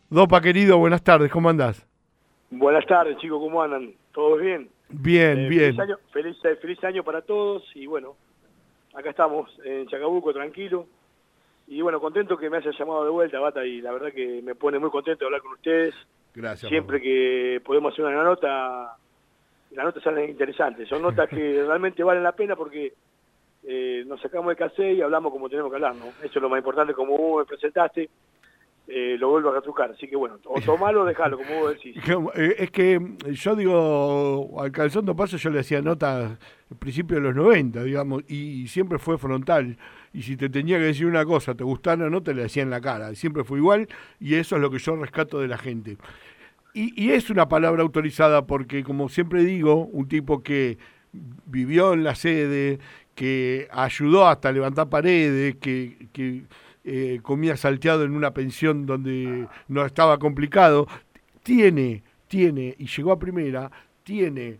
Dopa, querido, buenas tardes, ¿cómo andás? Buenas tardes, chicos, ¿cómo andan? ¿Todos bien? Bien, Feliz bien. año, feliz año para todos y bueno, acá estamos en Chacabuco, tranquilo. Y bueno, contento que me haya llamado de vuelta, Bata, y la verdad que me pone muy contento de hablar con ustedes. Gracias, Siempre papá. que podemos hacer una nota, las notas salen interesantes. Son notas que realmente valen la pena porque nos sacamos de casé y hablamos como tenemos que hablar, ¿no? Eso es lo más importante, como vos me presentaste, lo vuelvo a retrucar. Así que bueno, o tomalo o dejalo, como vos decís. Es que yo digo, al Calzón de Paso yo le hacía notas al principio de los 90, digamos, y siempre fue frontal. Y si te tenía que decir una cosa, te gustara o no, te la decía en la cara. Siempre fue igual y eso es lo que yo rescato de la gente. Y es una palabra autorizada porque, como siempre digo, un tipo que vivió en la sede, que ayudó hasta a levantar paredes, que comía salteado en una pensión donde no estaba complicado, y llegó a primera, tiene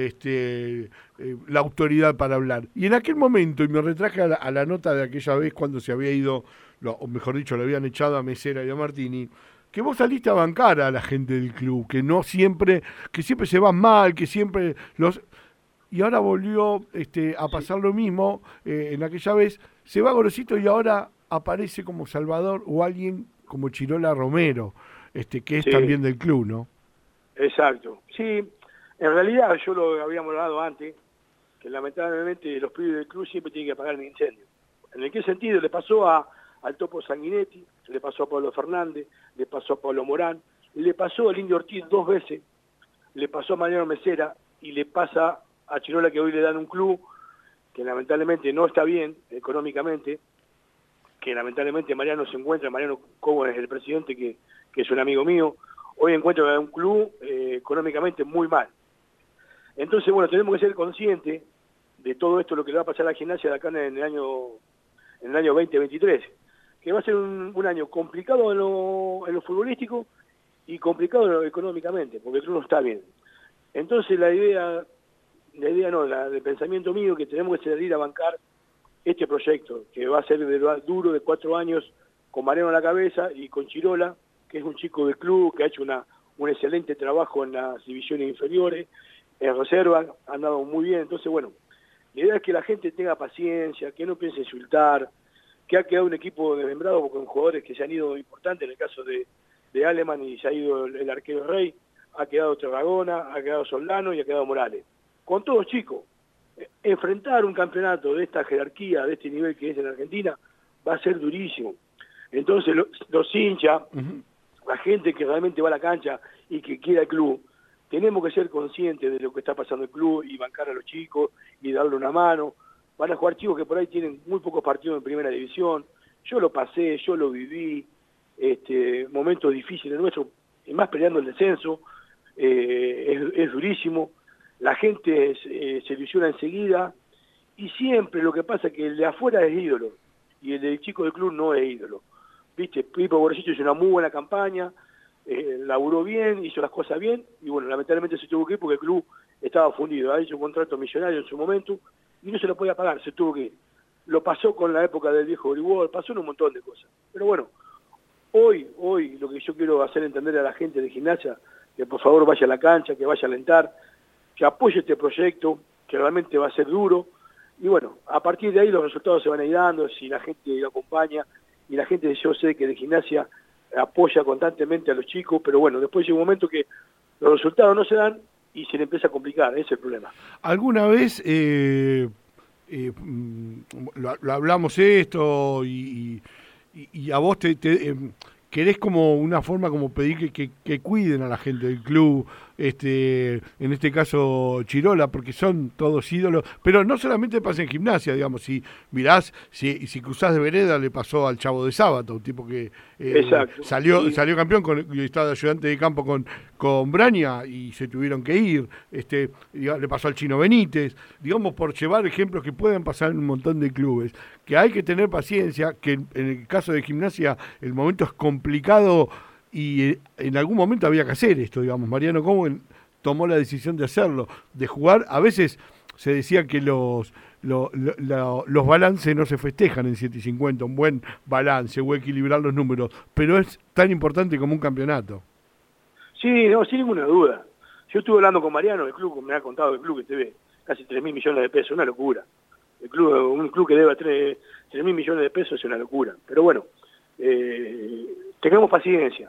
la autoridad para hablar. Y en aquel momento, y me retraje a la nota de aquella vez cuando se había ido, o mejor dicho, le habían echado a Mesera y a Martini, que vos saliste a bancar a la gente del club, que no siempre, que siempre se van mal, que siempre los... Y ahora volvió a Sí, pasar lo mismo en aquella vez, se va Gorosito y ahora aparece como Salvador o alguien como Chirola Romero, que es sí. también del club, ¿no? Exacto. Sí, en realidad yo lo habíamos hablado antes, que lamentablemente los pibes del club siempre tienen que apagar el incendio. ¿En qué sentido? Le pasó al Topo Sanguinetti, le pasó a Pablo Fernández, le pasó a Pablo Morán, le pasó al Indio Ortiz 2 veces, le pasó a Mariano Mesera y le pasa a Chirola, que hoy le dan un club que lamentablemente no está bien económicamente, que lamentablemente Mariano se encuentra, Mariano Cobo es el presidente, que es un amigo mío, hoy encuentra un club económicamente muy mal. Entonces, bueno, tenemos que ser conscientes de todo esto, lo que le va a pasar a la gimnasia de acá en el año 2023, que va a ser un año complicado en lo futbolístico y complicado económicamente, porque el club no está bien. Entonces la idea no, el pensamiento mío, que tenemos que salir a bancar este proyecto, que va a ser duro, de 4 años, con Mariano a la cabeza y con Chirola, que es un chico del club, que ha hecho un excelente trabajo en las divisiones inferiores, en reserva, ha andado muy bien. Entonces, bueno, la idea es que la gente tenga paciencia, que no piense insultar, que ha quedado un equipo desmembrado con jugadores que se han ido importantes, en el caso de Aleman, y se ha ido el arquero Rey, ha quedado Tarragona, ha quedado Soldano y ha quedado Morales. Con todos chicos, enfrentar un campeonato de esta jerarquía, de este nivel que es en Argentina, va a ser durísimo. Entonces los hinchas, Ujú. la gente que realmente va a la cancha y que quiera el club, tenemos que ser conscientes de lo que está pasando el club y bancar a los chicos y darle una mano. Van a jugar chicos que por ahí tienen muy pocos partidos en primera división. Yo lo pasé, yo lo viví, momentos difíciles nuestros, y más peleando el descenso, es durísimo. La gente se ilusiona enseguida y siempre lo que pasa es que el de afuera es ídolo y el del chico del club no es ídolo. Viste, Pipo Borgesito hizo una muy buena campaña, laburó bien, hizo las cosas bien, y bueno, lamentablemente se tuvo que ir porque el club estaba fundido. Ha hecho un contrato millonario en su momento y no se lo podía pagar, se tuvo que ir. Lo pasó con la época del viejo Gribol, pasó en un montón de cosas. Pero bueno, hoy lo que yo quiero hacer entender a la gente de Gimnasia, que por favor vaya a la cancha, que vaya a alentar, que apoye este proyecto, que realmente va a ser duro. Y bueno, a partir de ahí los resultados se van a ir dando, si la gente lo acompaña, y la gente, yo sé que de Gimnasia apoya constantemente a los chicos, pero bueno, después llega un momento que los resultados no se dan y se le empieza a complicar, ese es el problema. ¿Alguna vez lo hablamos esto y a vos querés como una forma como pedir que cuiden a la gente del club, en este caso Chirola, porque son todos ídolos, pero no solamente pasa en Gimnasia, digamos, si mirás, si cruzás de vereda le pasó al Chavo de Sábado, un tipo que Exacto, sí, salió campeón y estaba de ayudante de campo con Braña y se tuvieron que ir, le pasó al Chino Benítez, digamos, por llevar ejemplos que pueden pasar en un montón de clubes, que hay que tener paciencia, que en el caso de Gimnasia el momento es complicado y en algún momento había que hacer esto, digamos. Mariano Cohen tomó la decisión de hacerlo, de jugar. A veces se decía que los balances no se festejan en 750, un buen balance o equilibrar los números, pero es tan importante como un campeonato. Sí, no, sin ninguna duda. Yo estuve hablando con Mariano, el club, me ha contado el club que te ve casi 3.000 millones de pesos, una locura. Un club que debe 3.000 millones de pesos es una locura. Pero bueno, tengamos paciencia,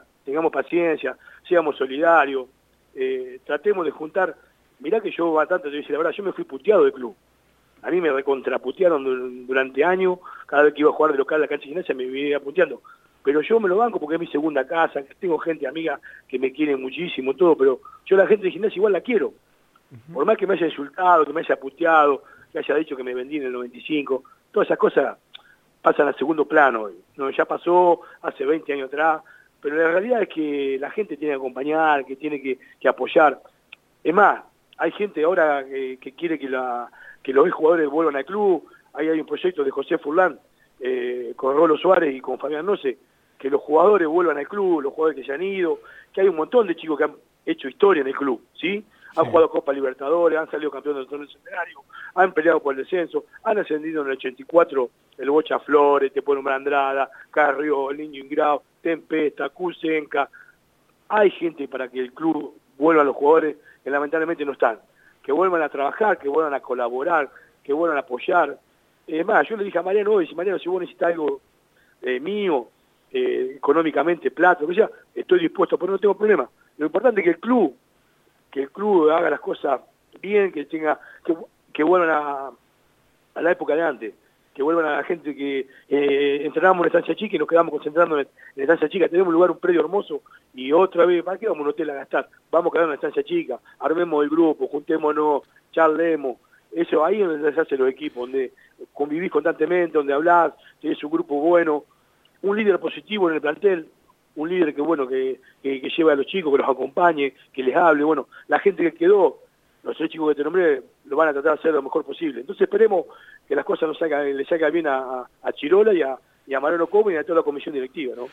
seamos solidarios, tratemos de juntar. Mirá que yo bastante, te voy a decir la verdad, yo me fui puteado del club. A mí me recontraputearon durante años, cada vez que iba a jugar de local a la cancha de Gimnasia me iba puteando. Pero yo me lo banco porque es mi segunda casa, tengo gente amiga que me quiere muchísimo, todo, pero yo la gente de Gimnasia igual la quiero. Por más que me haya insultado, que me haya puteado, que haya dicho que me vendí en el 95, todas esas cosas pasan al segundo plano hoy. No, ya pasó hace 20 años atrás, pero la realidad es que la gente tiene que acompañar, que tiene que apoyar. Es más, hay gente ahora que quiere que los jugadores vuelvan al club. Ahí hay un proyecto de José Furlan con Rolo Suárez y con Fabián Noce, que los jugadores vuelvan al club, los jugadores que se han ido, que hay un montón de chicos que han hecho historia en el club, ¿sí? Han jugado Copa Libertadores, han salido campeones del torneo centenario, han peleado por el descenso, han ascendido en el 84 el Bocha Flores, te puedo nombrar Andrada, Carrió, el Niño Ingrao, Tempesta, Cusenca. Hay gente para que el club vuelva a los jugadores que lamentablemente no están, que vuelvan a trabajar, que vuelvan a colaborar, que vuelvan a apoyar. Es más, yo le dije a Mariano hoy, Mariano, si vos necesitas algo mío, económicamente, plata, lo que sea, estoy dispuesto, pero no tengo problema. Lo importante es que el club haga las cosas bien, que vuelvan a la época de antes, que vuelvan a la gente que entrenábamos en Estancia Chica y nos quedamos concentrando en Estancia Chica. Tenemos un lugar, un predio hermoso, y otra vez, ¿para qué vamos a un hotel a gastar? Vamos a quedar en Estancia Chica, armemos el grupo, juntémonos, charlemos. Eso ahí es donde se hacen los equipos, donde convivís constantemente, donde hablás, tenés un grupo bueno, un líder positivo en el plantel, un líder que lleve a los chicos, que los acompañe, que les hable. Bueno, la gente que quedó, los 3 chicos que te nombré, lo van a tratar de hacer lo mejor posible. Entonces esperemos que las cosas le salgan bien a Chirola y a Mariano Como y a toda la comisión directiva, ¿no?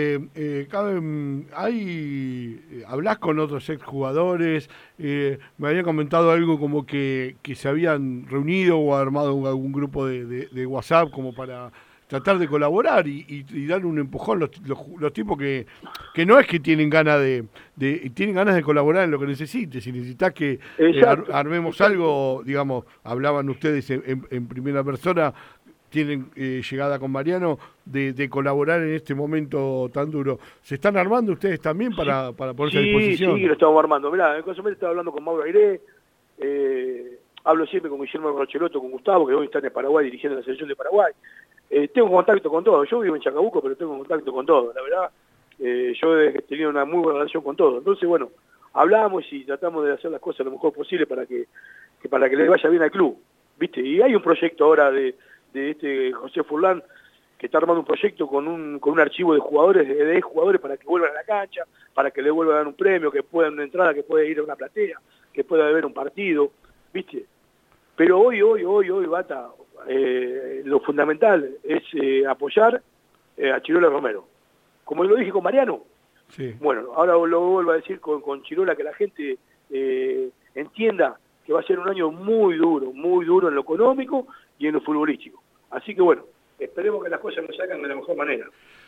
¿Hablás con otros exjugadores? Me había comentado algo como que se habían reunido o armado algún grupo de WhatsApp como para tratar de colaborar y dar un empujón los tipos que no es que tienen ganas tienen ganas de colaborar en lo que necesites. Si necesitas que armemos algo, digamos, hablaban ustedes en primera persona, tienen llegada con Mariano de colaborar en este momento tan duro. ¿Se están armando ustedes también para ponerse a disposición? Sí, lo estamos armando. Mirá, en Consumel estaba hablando con Mauro Airé, hablo siempre con Guillermo Rochelotto, con Gustavo, que hoy están en Paraguay dirigiendo la selección de Paraguay. Tengo contacto con todos. Yo vivo en Chacabuco, pero tengo contacto con todos. La verdad, yo he tenido una muy buena relación con todos. Entonces, bueno, hablamos y tratamos de hacer las cosas lo mejor posible para que le vaya bien al club, ¿viste? Y hay un proyecto ahora de este José Furlan, que está armando un proyecto con un archivo de jugadores, de jugadores para que vuelvan a la cancha, para que le vuelvan a dar un premio, que puedan una entrada, que pueda ir a una platea, que pueda haber un partido, ¿viste? Pero hoy, Bata, lo fundamental es apoyar a Chirola Romero. Como lo dije con Mariano, sí. Bueno, ahora lo vuelvo a decir con Chirola, que la gente entienda que va a ser un año muy duro en lo económico y en lo futbolístico. Así que bueno, esperemos que las cosas nos salgan de la mejor manera.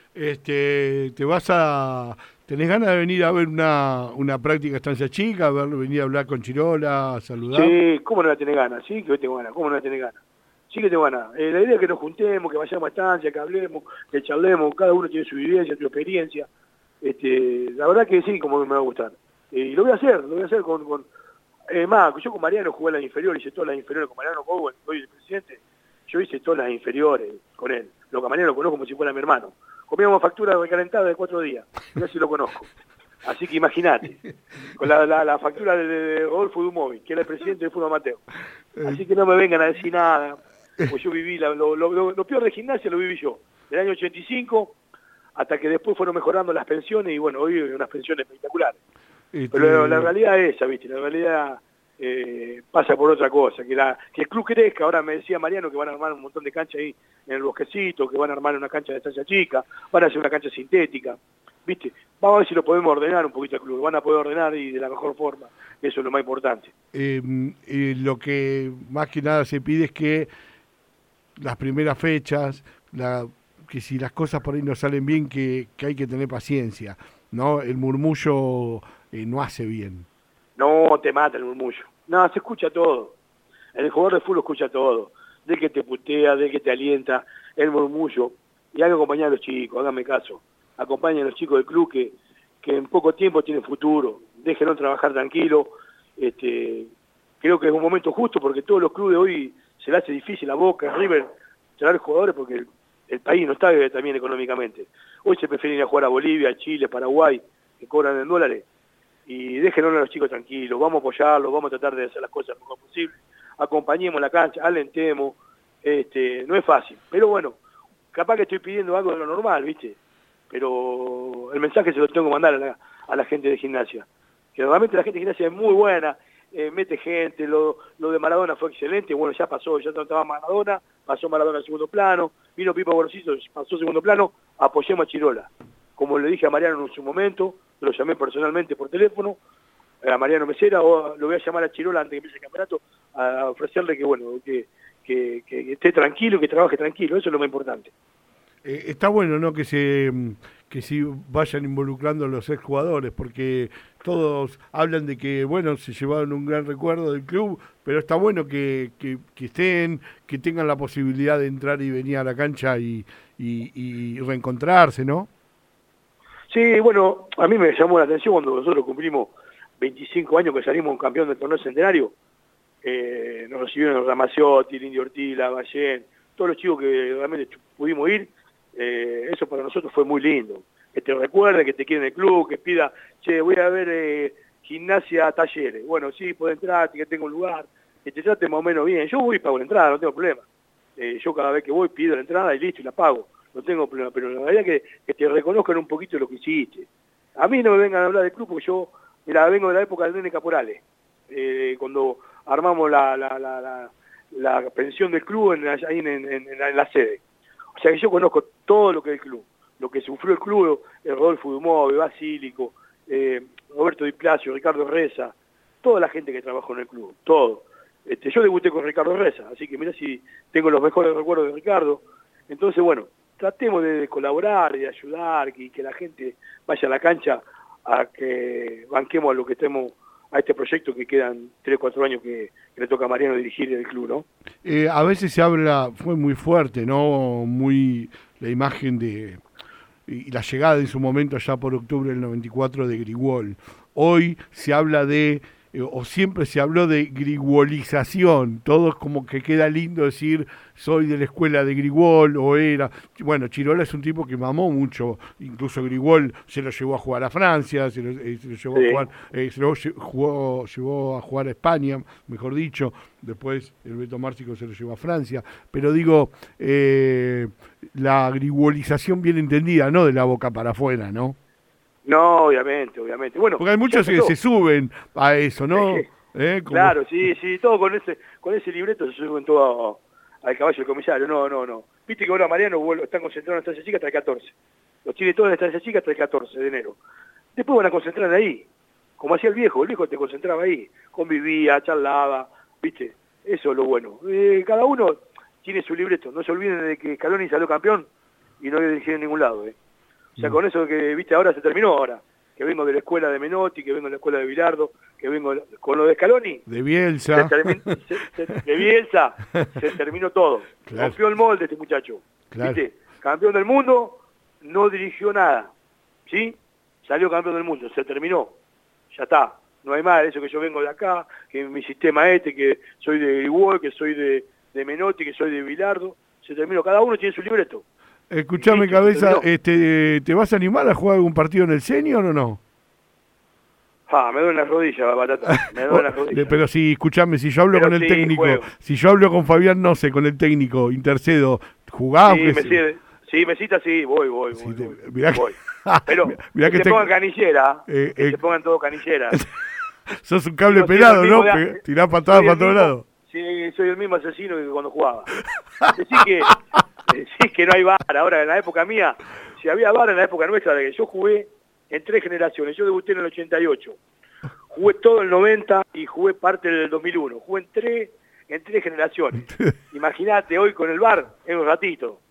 ¿Tenés ganas de venir a ver una práctica Estancia Chica, venir a hablar con Chirola, a saludar? Sí, ¿cómo no la tenés ganas? Sí, que hoy tengo ganas, ¿cómo no la tenés ganas? Sí que tengo ganas. La idea es que nos juntemos, que vayamos a Estancia, que hablemos, que charlemos, cada uno tiene su vivencia, su experiencia. La verdad que sí, como me va a gustar. Y lo voy a hacer con más, yo con Mariano jugué las inferiores, hice todas las inferiores con Mariano Bowen, hoy el presidente, yo hice todas las inferiores con él. Lo que a Mariano lo conozco como si fuera mi hermano. Comíamos factura recalentada de 4 días, yo sí lo conozco. Así que imagínate, con la factura de Rodolfo Dumovi, que era el presidente del fútbol amateur. Así que no me vengan a decir nada, pues yo viví, lo peor de Gimnasia lo viví yo, del año 85 hasta que después fueron mejorando las pensiones y bueno, hoy hay unas pensiones espectaculares. Pero la realidad es esa, ¿viste? La realidad pasa por otra cosa, que el club crezca. Ahora me decía Mariano que van a armar un montón de canchas ahí en el Bosquecito, que van a armar una cancha de Estancia Chica, van a hacer una cancha sintética. ¿viste? Vamos a ver si lo podemos ordenar un poquito al club, lo van a poder ordenar y de la mejor forma, eso es lo más importante. Lo que más que nada se pide es que las primeras fechas, que si las cosas por ahí no salen bien, que hay que tener paciencia, ¿no? El murmullo no hace bien. No te mata el murmullo. No, se escucha todo. El jugador de fútbol escucha todo. De que te putea, de que te alienta, el murmullo. Y hay que acompañar a los chicos, háganme caso. Acompañen a los chicos del club que en poco tiempo tienen futuro. Déjenlos trabajar tranquilo. Creo que es un momento justo porque todos los clubes hoy se le hace difícil a Boca, a River, traer jugadores porque el país no está también económicamente. Hoy se prefieren ir a jugar a Bolivia, Chile, Paraguay, que cobran en dólares. Y déjenlo a los chicos tranquilos, vamos a apoyarlos, vamos a tratar de hacer las cosas lo mejor posible. Acompañemos la cancha, alentemos, no es fácil. Pero bueno, capaz que estoy pidiendo algo de lo normal, ¿viste? Pero el mensaje se lo tengo que mandar a la gente de Gimnasia. Que normalmente la gente de Gimnasia es muy buena, mete gente, lo de Maradona fue excelente, bueno, ya pasó, ya estaba Maradona, pasó Maradona al segundo plano, vino Pipa Gorosito, pasó segundo plano, apoyemos a Chirola. Como le dije a Mariano en su momento, lo llamé personalmente por teléfono, a Mariano Mesera, o lo voy a llamar a Chirola antes de que empiece el campeonato, a ofrecerle que bueno, que esté tranquilo, que trabaje tranquilo, eso es lo más importante. Está bueno, ¿no? Que sí vayan involucrando a los exjugadores, porque todos hablan de que, bueno, se llevaron un gran recuerdo del club, pero está bueno que estén, que tengan la posibilidad de entrar y venir a la cancha y reencontrarse, ¿no? Sí, bueno, a mí me llamó la atención cuando nosotros cumplimos 25 años que salimos campeón del torneo centenario. Nos recibieron Ramaciotti, el Indio Ortiz, Ballén, todos los chicos que realmente pudimos ir. Eso para nosotros fue muy lindo. Que te recuerde, que te quieren el club, que pida, che, voy a ver Gimnasia Talleres. Bueno, sí, puedo entrar, que tengo un lugar, que te trate más o menos bien. Yo voy y pago la entrada, no tengo problema. Yo cada vez que voy pido la entrada y listo, y la pago. No tengo problema, pero la verdad es que te reconozcan un poquito lo que hiciste. A mí no me vengan a hablar del club porque yo, mira, vengo de la época del Nene Caporales, cuando armamos la pensión del club ahí en la sede. O sea que yo conozco todo lo que es el club, lo que sufrió el club, Rodolfo Dumove, Basílico, Roberto Di Placio, Ricardo Reza, toda la gente que trabajó en el club, todo. Yo debuté con Ricardo Reza, así que mira si tengo los mejores recuerdos de Ricardo. Entonces, bueno, tratemos de colaborar y de ayudar, que la gente vaya a la cancha a que banquemos a lo que estemos, a este proyecto que quedan 3 o 4 años que le toca a Mariano dirigir el club, ¿no? A veces se habla, fue muy fuerte, ¿no? Muy la imagen y la llegada en su momento allá por octubre del 94 de Grigol. Hoy se habla o siempre se habló de griguolización, todo es como que queda lindo decir soy de la escuela de Grigol o era, bueno, Chirola es un tipo que mamó mucho, incluso Grigol se lo llevó a jugar a Francia, se lo llevó a jugar, llevó a jugar a España, mejor dicho, después el Beto Márcico se lo llevó a Francia, pero digo, la griguolización bien entendida, no de la boca para afuera, ¿no? No, obviamente. Bueno, porque hay muchos que se suben a eso, ¿no? Claro, sí, todo con ese libreto se suben todo al caballo del comisario. No. Viste que ahora Mariano están concentrados en la estancia chica hasta el 14. Los tiene todos en la estancia chica hasta el 14 de enero. Después van a concentrar ahí, como hacía el viejo te concentraba ahí, convivía, charlaba, viste, eso es lo bueno. Cada uno tiene su libreto, no se olviden de que Scaloni salió campeón y no le dirigieron en ningún lado, O sea, con eso que, viste, ahora se terminó que vengo de la escuela de Menotti, que vengo de la escuela de Bilardo, que vengo con lo de Scaloni. De Bielsa. De Bielsa, se terminó todo. Claro. Rompió el molde este muchacho. Claro. ¿Viste? Campeón del mundo, no dirigió nada. ¿Sí? Salió campeón del mundo, se terminó. Ya está. No hay más, eso que yo vengo de acá, que mi sistema que soy de Grigol, que soy de Menotti, que soy de Bilardo. Se terminó. Cada uno tiene su libreto. Escuchame, Cabeza, ¿te vas a animar a jugar algún partido en el senior o no? Me duele las rodillas, Batata, me duele las rodillas. Pero si, escuchame, si yo hablo con el técnico, juego. Si yo hablo con Fabián Noce, con el técnico, intercedo, ¿jugás? Sí, me cita, sí, voy. Mirá voy. Pero mirá que se pongan canillera, que se pongan todo canillera. Sos un cable pelado, ¿no? Tirás patadas para todos lados. Sí, soy el mismo asesino que cuando jugaba. Decís que no hay VAR, ahora en la época mía, si había VAR en la época nuestra, de que yo jugué en 3 generaciones. Yo debuté en el 88. Jugué todo el 90 y jugué parte del 2001. Jugué en tres generaciones. Imagínate hoy con el VAR, en un ratito.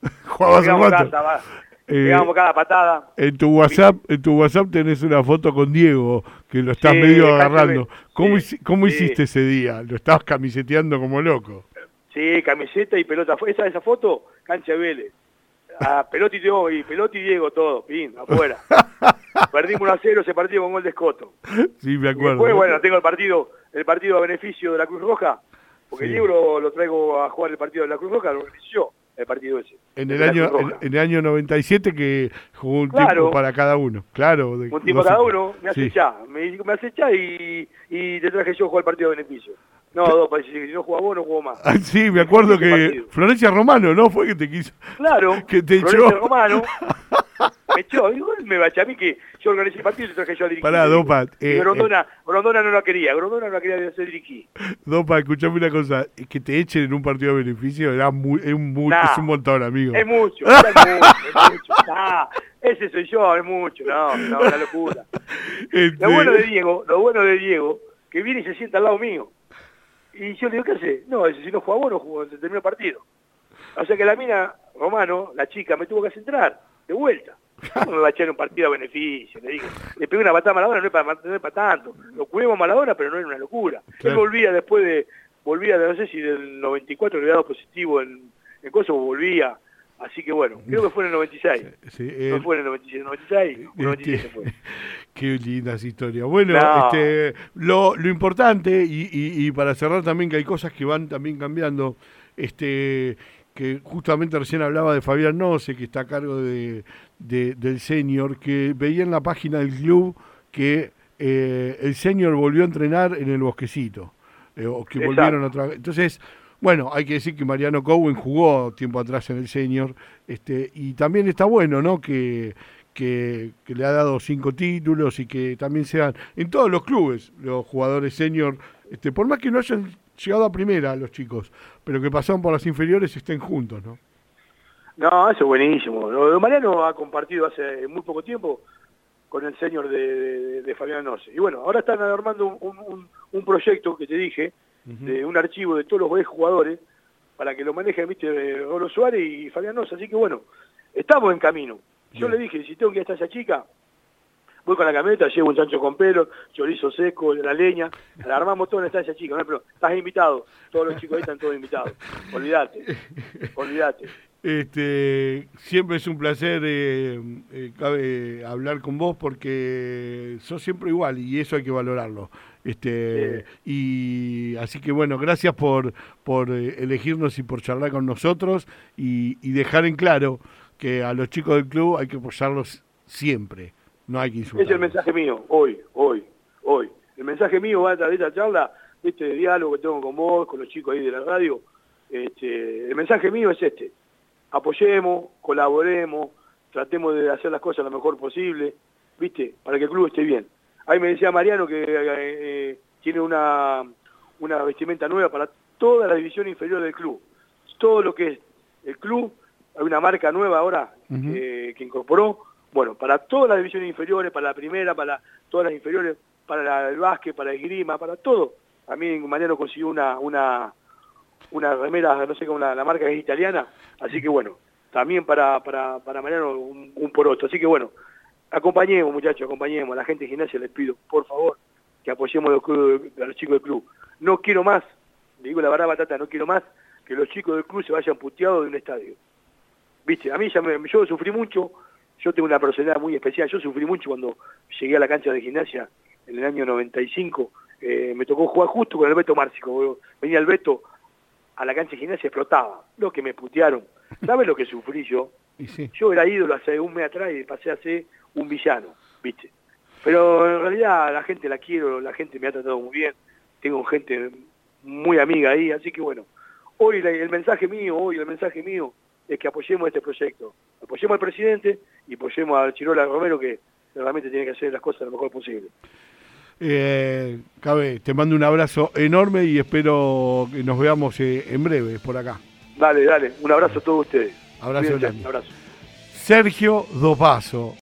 Pegamos cada patada. En tu WhatsApp tenés una foto con Diego, que lo estás medio agarrando. ¿Cómo hiciste ese día? Lo estabas camiseteando como loco. Sí, camiseta y pelota. Esa foto, cancha de Vélez. Pelotti y Diego, todo, pin, afuera. Perdimos 1-0 ese partido con gol de Escoto. Sí, me acuerdo. Después, bueno, tengo el partido a beneficio de la Cruz Roja, porque sí. Diego lo traigo a jugar el partido de la Cruz Roja, lo benefició el partido ese. En el año 97 que jugó un tiempo para cada uno. Claro. Un tiempo cada uno, me acechá. Me acechá y te traje yo a jugar el partido de beneficio. No, si no jugás vos, no jugó más. Sí, me acuerdo que Florencia Romano, ¿no? Fue que te quiso. Claro, que te Florencia echó. Romano me echó. Digo, me bachó a mí que yo organicé el partido y te traje yo a dirigir. Pará, Dopat. Grondona no la quería. Grondona no la quería hacer dirigir. Dopat, escuchame una cosa. Que te echen en un partido de beneficio es un montón, amigo. Es mucho. Ese soy yo, es mucho. No, una locura. Lo bueno de Diego, que viene y se sienta al lado mío. Y yo le digo, ¿qué hace? No, si no juega vos, no jugó, se terminó el partido. O sea que la mina, Romano, la chica, me tuvo que hacer entrar, de vuelta. ¿Cómo me va a echar un partido a beneficio? Le digo, le pegué una patada a Maradona, no es para tanto. Lo cuidemos a Maradona, pero no era una locura. Claro. Él volvía no sé si del 94 le había dado positivo en Kosovo, volvía. Así que bueno, creo que fue en el 96. Sí, no fue en el 96, 97 fue. Qué lindas historias. Bueno, lo importante, y para cerrar también, que hay cosas que van también cambiando, que justamente recién hablaba de Fabián Noce, que está a cargo del senior, que veía en la página del club que el senior volvió a entrenar en el Bosquecito, o que volvieron otra vez. Entonces, bueno, hay que decir que Mariano Cowen jugó tiempo atrás en el senior, y también está bueno, ¿no?, que le ha dado 5 títulos y que también sean en todos los clubes los jugadores senior, por más que no hayan llegado a primera los chicos, pero que pasaron por las inferiores estén juntos, ¿no? No, eso es buenísimo. Lo de Mariano ha compartido hace muy poco tiempo con el senior de Fabián Noce. Y bueno, ahora están armando un proyecto que te dije, de un archivo de todos los jugadores, para que lo manejen, viste, Oro Suárez y Fabián Noce. Así que bueno, estamos en camino. Yo le dije, si tengo que ir hasta esa chica, voy con la camioneta, llevo un chancho con pelo, chorizo seco, la leña, la armamos todo en esta esa chica, ¿no? Pero estás invitado, todos los chicos ahí están todos invitados. Olvídate. Siempre es un placer hablar con vos, porque sos siempre igual y eso hay que valorarlo. Y así que bueno, gracias por elegirnos y por charlar con nosotros y dejar en claro que a los chicos del club hay que apoyarlos siempre, no hay que insultarlos. Es el mensaje mío, hoy. El mensaje mío va de esta charla, de este diálogo que tengo con vos, con los chicos ahí de la radio. El mensaje mío es apoyemos, colaboremos, tratemos de hacer las cosas lo mejor posible, ¿viste? Para que el club esté bien. Ahí me decía Mariano que tiene una vestimenta nueva para toda la división inferior del club. Todo lo que es el club, hay una marca nueva ahora que incorporó, bueno, para todas las divisiones inferiores, para la primera, para todas las inferiores, para el básquet, para el esgrima, para todo. A mí Mariano consiguió una remera, no sé cómo la marca es italiana, así que bueno, también para Mariano un poroto. Así que bueno, acompañemos, muchachos, acompañemos. A la gente de Gimnasia les pido, por favor, que apoyemos a los chicos del club. No quiero más, le digo la verdad, Batata, no quiero más que los chicos del club se vayan puteados de un estadio. Viste, a mí yo sufrí mucho, yo tengo una personalidad muy especial, yo sufrí mucho cuando llegué a la cancha de Gimnasia en el año 95, me tocó jugar justo con el Beto Márcico, venía el Beto a la cancha de Gimnasia, explotaba, lo que me putearon. ¿Sabes lo que sufrí yo? Sí. Yo era ídolo hace un mes atrás y pasé a ser un villano, ¿viste? Pero en realidad la gente la quiero, la gente me ha tratado muy bien, tengo gente muy amiga ahí, así que bueno, hoy el mensaje mío es que apoyemos este proyecto, apoyemos al presidente y apoyemos a Chirola Romero, que realmente tiene que hacer las cosas lo mejor posible. Cabe, te mando un abrazo enorme y espero que nos veamos en breve por acá. Dale, un abrazo a todos ustedes. Abrazo grande. Un abrazo. Sergio Dopaso.